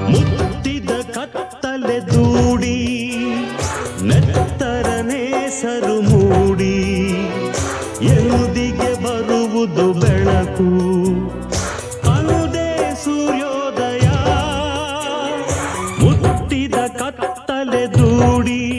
ಮುತ್ತಿದ ಕತ್ತಲೆ ದೂಡಿ ನೆತ್ತರನೇ ಸರು ಮೂಡಿ ಎನ್ನುದಿಗೆ ಬರುವುದು ಬೆಳಕು ಅನುದೇ ಸೂರ್ಯೋದಯ ಮುತ್ತಿದ ಕತ್ತಲೆ ದೂಡಿ